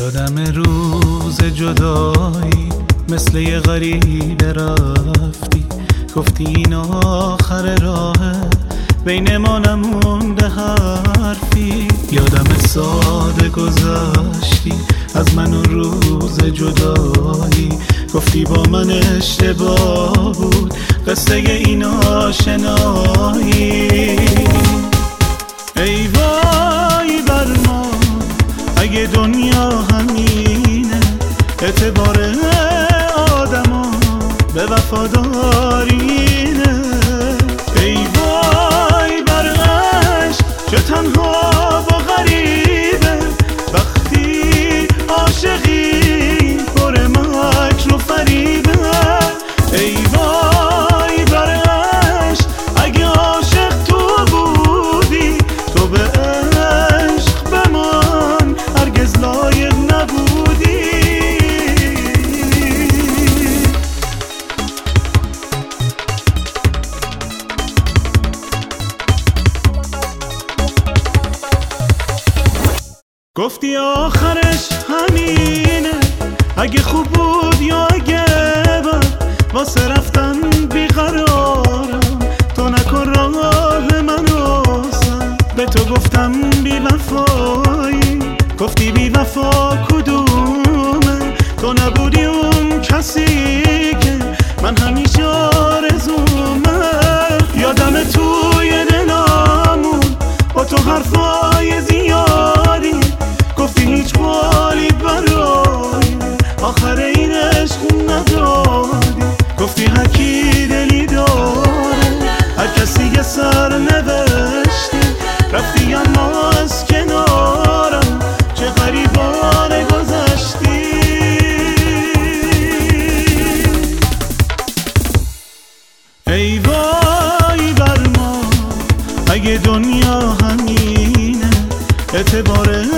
یادم روز جدایی مثل یه غریب رفتی، گفتی این آخر راهه بین ما نمونده حرفی. یادم ساده گذشتی از من و روز جدایی، گفتی با من اشتباه بود قصه این آشنایی. ای وای بر ما اگه دنیا همینه، اعتبار آدما به وفادارینه. ای وای بر عشق چه تنها و غریبه، وقتی عاشقی پر مکر و فریبه. ای وای بر عشق اگه عاشق تو بودی، تو به عشق بمان هرگز لایق نبودی. گفتی آخرش همینه، اگه خوب بود یا اگه بد، واسه رفتن بیقرارم، تو نکن راه منو سر. به تو گفتم بی وفایی، گفتی بی وفا کدومه، تو نبودی اون کسی که من همیشه آرزومه. یادم توی دلامون با تو حرفای زیادی، گفتی هیچ حالی برای آخر این عشق نداری. گفتی هر کی دلی داره، هر کسی یه سر نوشتی، رفتی اما از کنارم چه غریبانه گذشتی. ای وای بر ما اگه دنیا همینه، اعتبار